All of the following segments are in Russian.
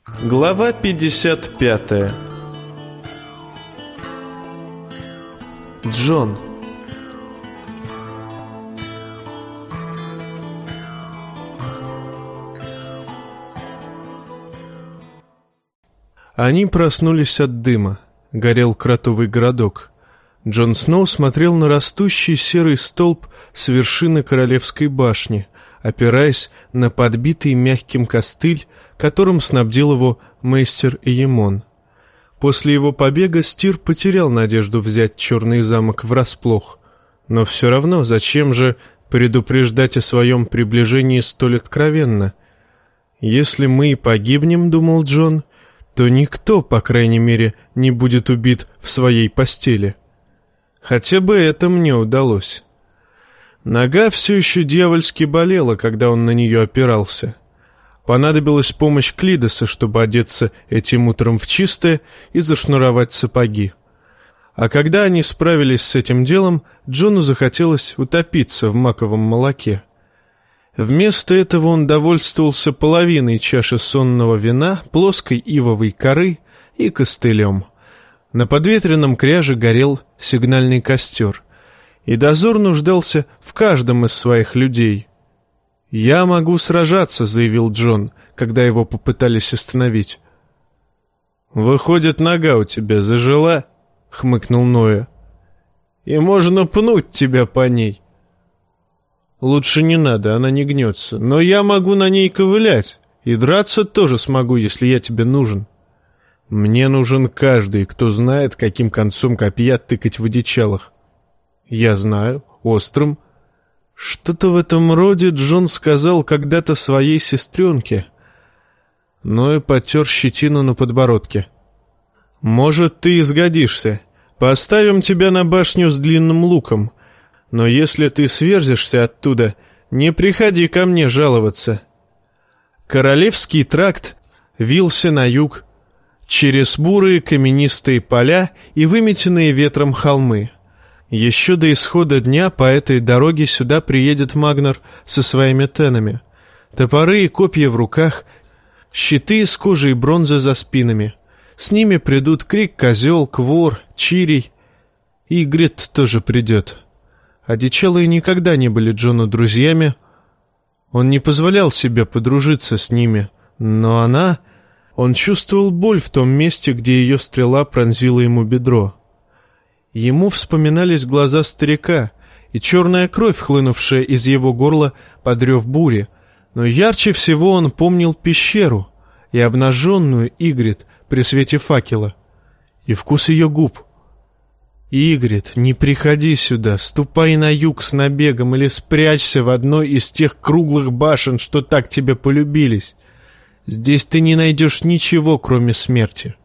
Глава 55. Джон. Они проснулись от дыма. Горел кротовый городок. Джон Сноу смотрел на растущий серый столб с вершины Королевской башни, опираясь на подбитый мягким костыль, которым снабдил его мейстер Эйемон. После его побега Стир потерял надежду взять Черный замок врасплох. Но все равно, зачем же предупреждать о своем приближении столь откровенно? «Если мы и погибнем, — думал Джон, — то никто, по крайней мере, не будет убит в своей постели. Хотя бы это мне удалось». Нога все еще дьявольски болела, когда он на нее опирался. Понадобилась помощь Клидоса, чтобы одеться этим утром в чистое и зашнуровать сапоги. А когда они справились с этим делом, Джону захотелось утопиться в маковом молоке. Вместо этого он довольствовался половиной чаши сонного вина, плоской ивовой коры и костылем. На подветренном кряже горел сигнальный костер, и дозор нуждался в каждом из своих людей. «Я могу сражаться», — заявил Джон, когда его попытались остановить. «Выходит, нога у тебя зажила?» — хмыкнул Ноя. «И можно пнуть тебя по ней». «Лучше не надо, она не гнется, но я могу на ней ковылять, и драться тоже смогу, если я тебе нужен». «Мне нужен каждый, кто знает, каким концом копья тыкать в одичалах». «Я знаю, острым». Что-то в этом роде Джон сказал когда-то своей сестренке. Ноя потер щетину на подбородке. «Может, ты и сгодишься. Поставим тебя на башню с длинным луком. Но если ты сверзишься оттуда, не приходи ко мне жаловаться». Королевский тракт вился на юг, через бурые каменистые поля и выметенные ветром холмы. Еще до исхода дня по этой дороге сюда приедет Магнар со своими тенами. Топоры и копья в руках, щиты из кожи и бронзы за спинами. С ними придут Крик, Козел, Квор, Чирий. И Игрит тоже придет. Одичалые никогда не были Джону друзьями. Он не позволял себе подружиться с ними, но она... Он чувствовал боль в том месте, где ее стрела пронзила ему бедро. Ему вспоминались глаза старика и черная кровь, хлынувшая из его горла под рев бури, но ярче всего он помнил пещеру и обнаженную Игрит при свете факела, и вкус ее губ. «Игрит, не приходи сюда, ступай на юг с набегом или спрячься в одной из тех круглых башен, что так тебе полюбились. Здесь ты не найдешь ничего, кроме смерти».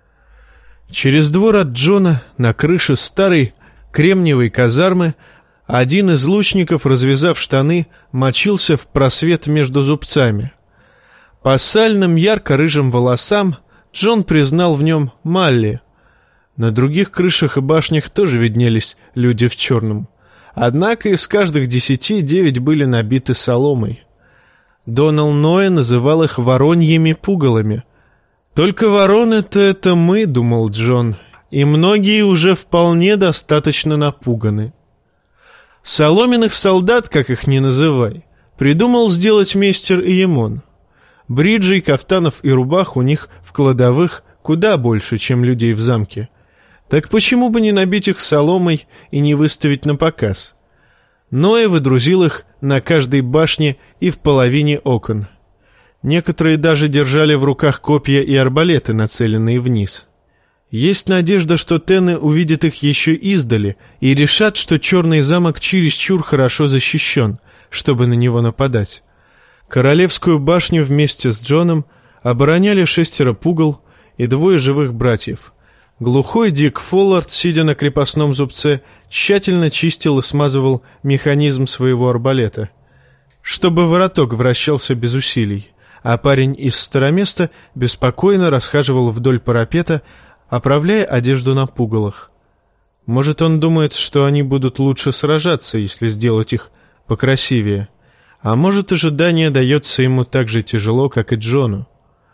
Через двор от Джона, на крыше старой кремниевой казармы, один из лучников, развязав штаны, мочился в просвет между зубцами. По сальным ярко-рыжим волосам Джон признал в нем Малли. На других крышах и башнях тоже виднелись люди в черном. Однако из каждых 10 9 были набиты соломой. Донал Ноя называл их вороньими пугалами. «Только вороны-то это мы», — думал Джон, и многие уже вполне достаточно напуганы. Соломенных солдат, как их ни называй, придумал сделать мейстер Эйемон. Бриджей, кафтанов и рубах у них в кладовых куда больше, чем людей в замке. Так почему бы не набить их соломой и не выставить на показ? Ноя выдрузил их на каждой башне и в половине окон. Некоторые даже держали в руках копья и арбалеты, нацеленные вниз. Есть надежда, что тены увидят их еще издали и решат, что Черный замок чересчур хорошо защищен, чтобы на него нападать. Королевскую башню вместе с Джоном обороняли 6 пугал и 2 живых братьев. Глухой Дик Фоллард, сидя на крепостном зубце, тщательно чистил и смазывал механизм своего арбалета, чтобы вороток вращался без усилий, а парень из староместа беспокойно расхаживал вдоль парапета, оправляя одежду на пугалах. Может, он думает, что они будут лучше сражаться, если сделать их покрасивее. А может, ожидание дается ему так же тяжело, как и Джону.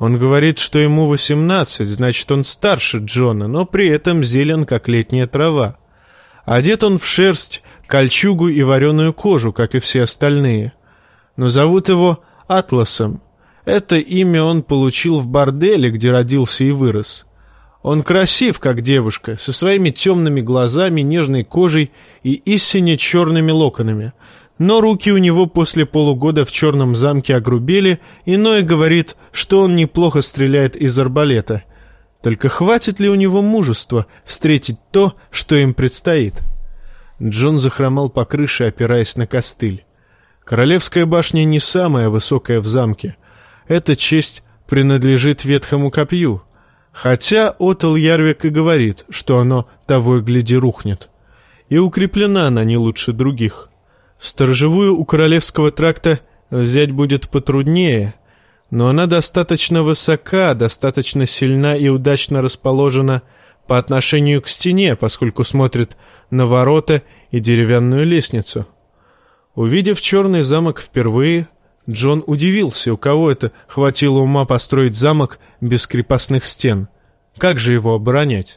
Он говорит, что ему 18, значит, он старше Джона, но при этом зелен, как летняя трава. Одет он в шерсть, кольчугу и вареную кожу, как и все остальные. Но зовут его Атласом. Это имя он получил в борделе, где родился и вырос. Он красив, как девушка, со своими темными глазами, нежной кожей и истинно черными локонами. Но руки у него после полугода в черном замке огрубели, и Ной говорит, что он неплохо стреляет из арбалета. Только хватит ли у него мужества встретить то, что им предстоит? Джон захромал по крыше, опираясь на костыль. Королевская башня не самая высокая в замке. Эта честь принадлежит ветхому копью, хотя Отел Ярвик и говорит, что оно того и гляди рухнет. И укреплена она не лучше других. Сторожевую у Королевского тракта взять будет потруднее, но она достаточно высока, достаточно сильна и удачно расположена по отношению к стене, поскольку смотрит на ворота и деревянную лестницу. Увидев черный замок впервые, Джон удивился, у кого это хватило ума построить замок без крепостных стен. Как же его оборонять?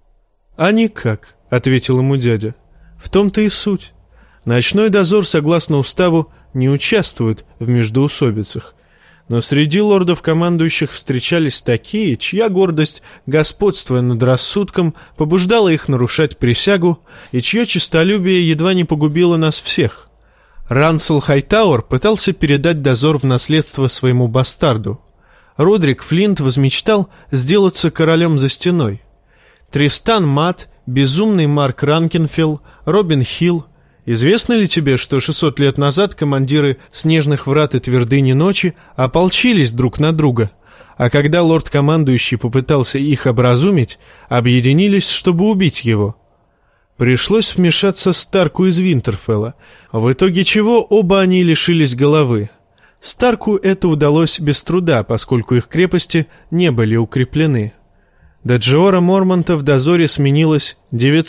«А никак», — ответил ему дядя. «В том-то и суть. Ночной дозор, согласно уставу, не участвует в междоусобицах. Но среди лордов-командующих встречались такие, чья гордость, господствуя над рассудком, побуждала их нарушать присягу, и чье честолюбие едва не погубило нас всех. Рансел Хайтауэр пытался передать дозор в наследство своему бастарду. Родрик Флинт возмечтал сделаться королем за стеной. Тристан Мат, безумный Марк Ранкинфилл, Робин Хилл. Известно ли тебе, что 600 лет назад командиры Снежных Врат и Твердыни Ночи ополчились друг на друга, а когда лорд-командующий попытался их образумить, объединились, чтобы убить его? Пришлось вмешаться Старку из Винтерфелла, в итоге чего оба они лишились головы. Старку это удалось без труда, поскольку их крепости не были укреплены. До Джиора Мормонта в дозоре сменилось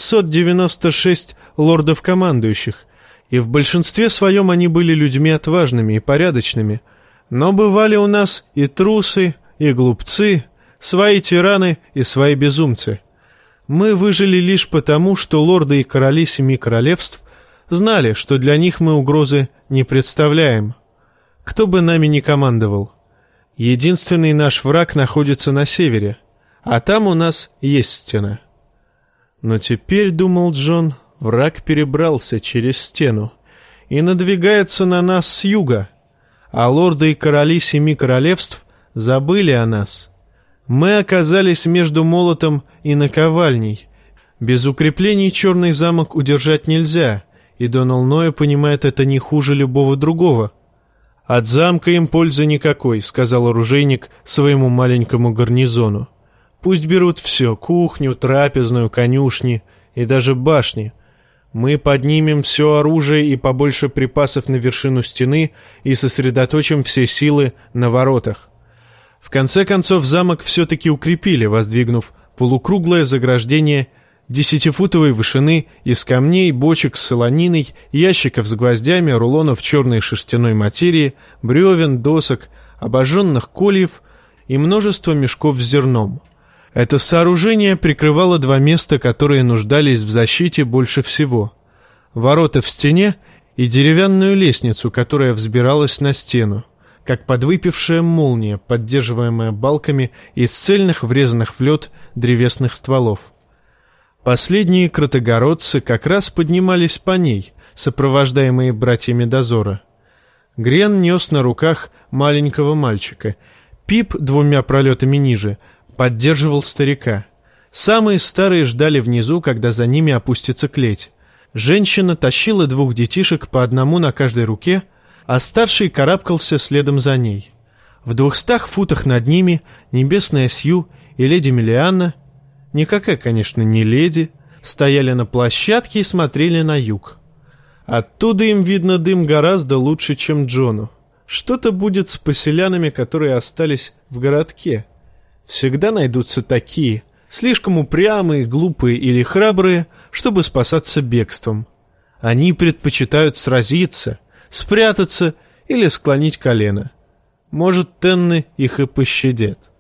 996 лордов-командующих, и в большинстве своем они были людьми отважными и порядочными. Но бывали у нас и трусы, и глупцы, свои тираны и свои безумцы. Мы выжили лишь потому, что лорды и короли 7 королевств знали, что для них мы угрозы не представляем. Кто бы нами ни командовал. Единственный наш враг находится на севере, а там у нас есть стена. Но теперь, думал Джон, враг перебрался через стену и надвигается на нас с юга, а лорды и короли 7 королевств забыли о нас. Мы оказались между молотом и наковальней. Без укреплений Черный замок удержать нельзя, и Донал Ноя понимает это не хуже любого другого. «От замка им пользы никакой», — сказал оружейник своему маленькому гарнизону. «Пусть берут все — кухню, трапезную, конюшни и даже башни. Мы поднимем все оружие и побольше припасов на вершину стены и сосредоточим все силы на воротах». В конце концов замок все-таки укрепили, воздвигнув полукруглое заграждение 10-футовой вышины из камней, бочек с солониной, ящиков с гвоздями, рулонов черной шерстяной материи, бревен, досок, обожженных кольев и множество мешков с зерном. Это сооружение прикрывало 2 места, которые нуждались в защите больше всего: ворота в стене и деревянную лестницу, которая взбиралась на стену, как подвыпившая молния, поддерживаемая балками из цельных, врезанных в лед древесных стволов. Последние кротогородцы как раз поднимались по ней, сопровождаемые братьями дозора. Грен нес на руках маленького мальчика. Пип 2 пролетами ниже поддерживал старика. Самые старые ждали внизу, когда за ними опустится клеть. Женщина тащила 2 детишек по одному на каждой руке, а старший карабкался следом за ней. В 200 футах над ними небесная Сью и леди Мелианна, никакая, конечно, не леди, стояли на площадке и смотрели на юг. Оттуда им видно дым гораздо лучше, чем Джону. Что-то будет с поселянами, которые остались в городке. Всегда найдутся такие, слишком упрямые, глупые или храбрые, чтобы спасаться бегством. Они предпочитают сразиться, спрятаться или склонить колено. Может, тенны их и пощадят.